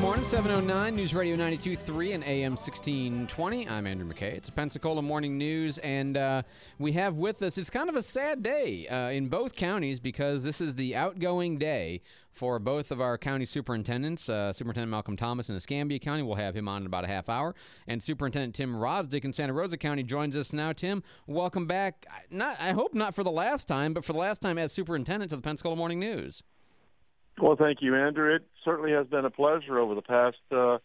morning, 7:09, News Radio 92.3 and AM 1620. I'm Andrew McKay. It's a Pensacola Morning News, and we have with us, it's kind of a sad day in both counties because this is the outgoing day for both of our county superintendents. Superintendent Malcolm Thomas in Escambia County, we'll have him on in about a half hour, and Superintendent Tim Rosdick in Santa Rosa County joins us now. Tim, welcome back. I hope not for the last time, but for the last time as superintendent to the Pensacola Morning News. Well, thank you, Andrew. It certainly has been a pleasure over the past,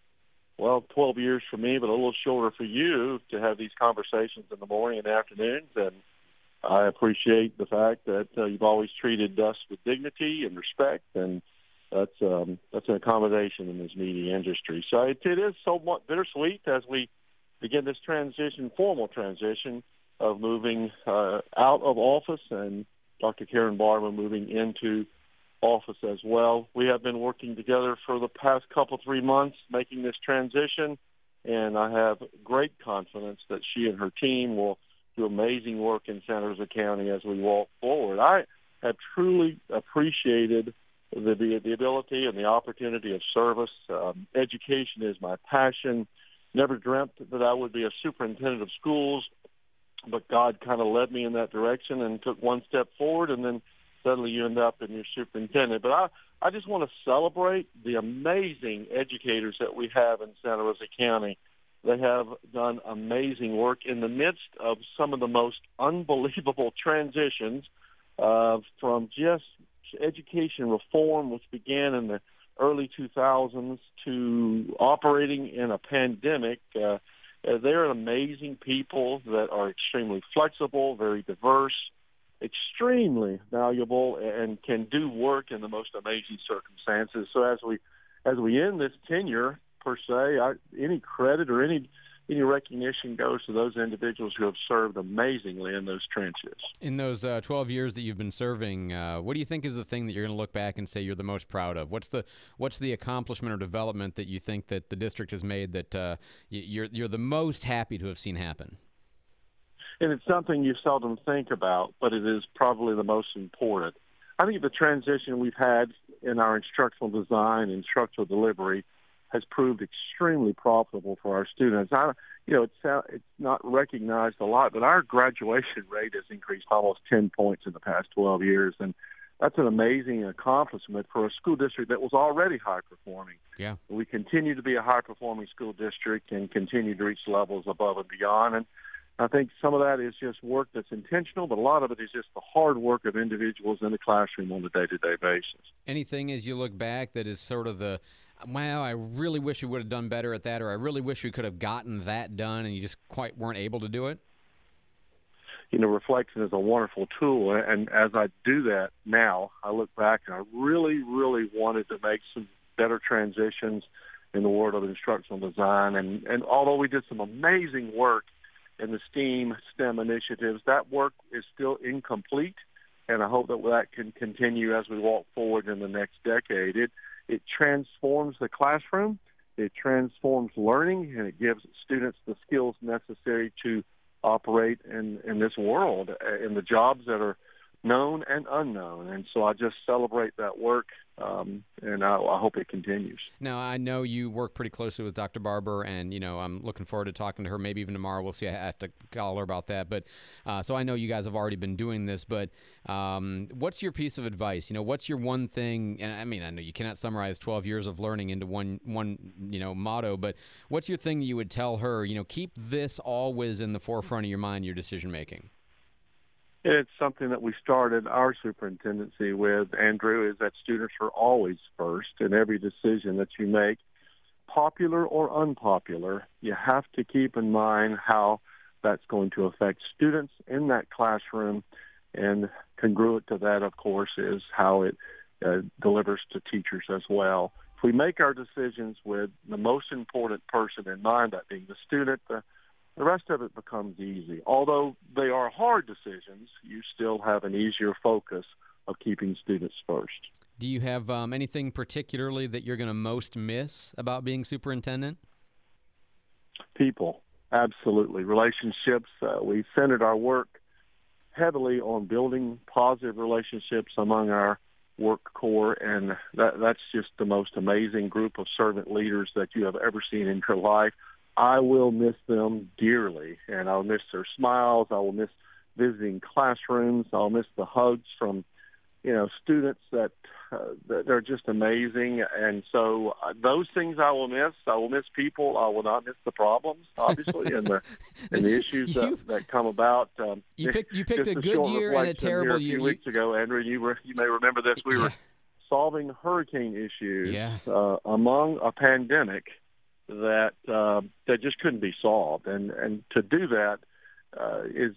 12 years for me, but a little shorter for you to have these conversations in the morning and afternoons. And I appreciate the fact that you've always treated us with dignity and respect, and that's an accommodation in this media industry. So it is somewhat bittersweet as we begin this formal transition of moving out of office and Dr. Karen Barber moving into office as well. We have been working together for the past 3 months making this transition, and I have great confidence that she and her team will do amazing work in Santa Rosa County as we walk forward. I have truly appreciated the ability and the opportunity of service. Education is my passion. Never dreamt that I would be a superintendent of schools, but God kind of led me in that direction and took one step forward, and then suddenly you end up in your superintendent. But I just want to celebrate the amazing educators that we have in Santa Rosa County. They have done amazing work in the midst of some of the most unbelievable transitions from just education reform, which began in the early 2000s, to operating in a pandemic. They're amazing people that are extremely flexible, very diverse, extremely valuable, and can do work in the most amazing circumstances. So as we end this tenure, per se, any credit or any recognition goes to those individuals who have served amazingly in those trenches. In those 12 years that you've been serving, what do you think is the thing that you're going to look back and say you're the most proud of? What's the accomplishment or development that you think that the district has made that you're the most happy to have seen happen? And it's something you seldom think about, but it is probably the most important. I think the transition we've had in our instructional design, instructional delivery, has proved extremely profitable for our students. It's not recognized a lot, but our graduation rate has increased almost 10 points in the past 12 years, and that's an amazing accomplishment for a school district that was already high-performing. Yeah. We continue to be a high-performing school district and continue to reach levels above and beyond, and I think some of that is just work that's intentional, but a lot of it is just the hard work of individuals in the classroom on a day-to-day basis. Anything as you look back that is sort of I really wish we would have done better at that, or I really wish we could have gotten that done, and you just quite weren't able to do it? Reflection is a wonderful tool, and as I do that now, I look back and I really, really wanted to make some better transitions in the world of instructional design, and although we did some amazing work in the STEM initiatives, that work is still incomplete, and I hope that can continue as we walk forward in the next decade. It transforms the classroom, it transforms learning, and it gives students the skills necessary to operate in this world, in the jobs that are known and unknown. And so I just celebrate that work, and I hope it continues. Now, I know you work pretty closely with Dr. Barber, and, I'm looking forward to talking to her, maybe even tomorrow. We'll see. I have to call her about that. But so I know you guys have already been doing this, but what's your piece of advice? What's your one thing? And I know you cannot summarize 12 years of learning into one motto, but what's your thing that you would tell her? Keep this always in the forefront of your mind, your decision-making. It's something that we started our superintendency with, Andrew, is that students are always first in every decision that you make. Popular or unpopular, you have to keep in mind how that's going to affect students in that classroom, and congruent to that, of course, is how it delivers to teachers as well. If we make our decisions with the most important person in mind, that being the student, the rest of it becomes easy. Although they are hard decisions, you still have an easier focus of keeping students first. Do you have anything particularly that you're going to most miss about being superintendent? People, absolutely. Relationships. We centered our work heavily on building positive relationships among our work corps, and that's just the most amazing group of servant leaders that you have ever seen in your life. I will miss them dearly, and I'll miss their smiles. I will miss visiting classrooms. I'll miss the hugs from, students that they're just amazing. And so those things I will miss. I will miss people. I will not miss the problems, obviously, and the issues that come about. You picked a good year and a terrible year. A few weeks ago, Andrew, you may remember this. We were solving hurricane issues among a pandemic that just couldn't be solved, and to do that is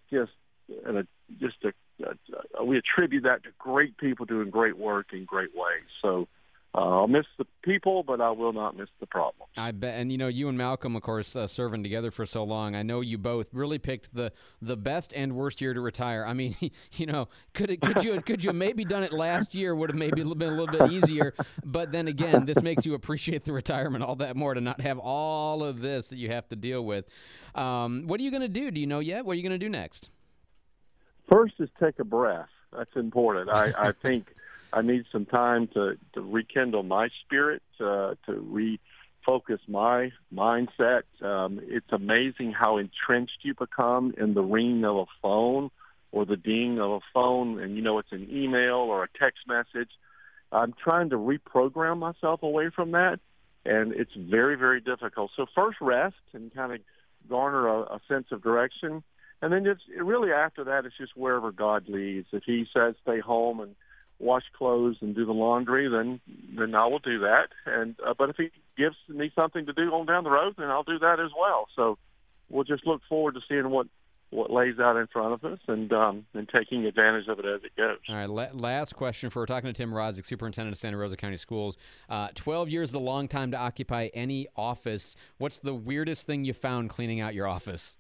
we attribute that to great people doing great work in great ways. So I'll miss the people, but I will not miss the problem. I bet. And, you and Malcolm, of course, serving together for so long, I know you both really picked the best and worst year to retire. I mean, could you maybe done it last year, would have maybe been a little bit easier. But then again, this makes you appreciate the retirement all that more, to not have all of this that you have to deal with. What are you going to do? Do you know yet? What are you going to do next? First is take a breath. That's important. I think I need some time to rekindle my spirit, to refocus my mindset. It's amazing how entrenched you become in the ring of a phone or the ding of a phone, and it's an email or a text message. I'm trying to reprogram myself away from that, and it's very, very difficult. So first rest and kind of garner a sense of direction. And then just really after that, it's just wherever God leads. If he says stay home and wash clothes and do the laundry, then I will do that. And but if he gives me something to do on down the road, then I'll do that as well. So we'll just look forward to seeing what lays out in front of us and taking advantage of it as it goes. All right, last question for we're talking to Tim Rodzik, Superintendent of Santa Rosa County Schools. 12 years is a long time to occupy any office. What's the weirdest thing you found cleaning out your office?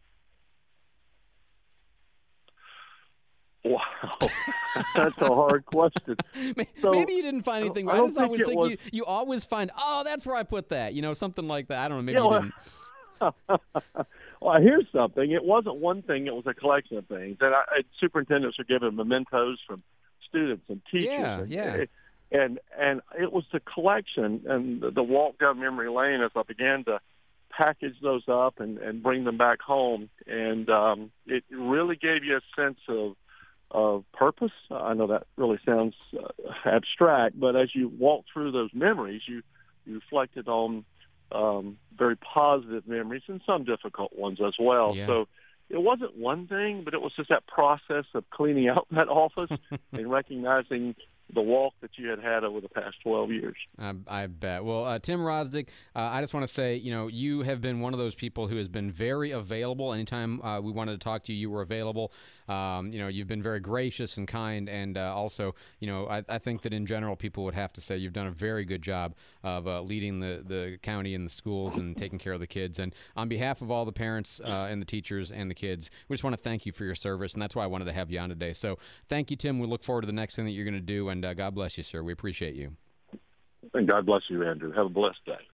Wow, that's a hard question. Maybe you didn't find anything. I just always think you always find, that's where I put that. Something like that. I don't know. Maybe you didn't. Well, here's something. It wasn't one thing. It was a collection of things. And superintendents are given mementos from students and teachers. Yeah. And it was the collection and the walk down memory lane as I began to package those up and bring them back home. And it really gave you a sense of purpose. I know that really sounds abstract, but as you walk through those memories, you reflected on very positive memories and some difficult ones as well. Yeah. So it wasn't one thing, but it was just that process of cleaning out that office and recognizing the walk that you had over the past 12 years. I bet. Well, Tim Rodzik, I just want to say, you have been one of those people who has been very available. Anytime we wanted to talk to you, you were available. You've been very gracious and kind, and also, I think that in general, people would have to say you've done a very good job of leading the county and the schools and taking care of the kids. And on behalf of all the parents and the teachers and the kids, we just want to thank you for your service, and that's why I wanted to have you on today. So thank you, Tim. We look forward to the next thing that you're going to do, and God bless you, sir. We appreciate you. And God bless you, Andrew. Have a blessed day.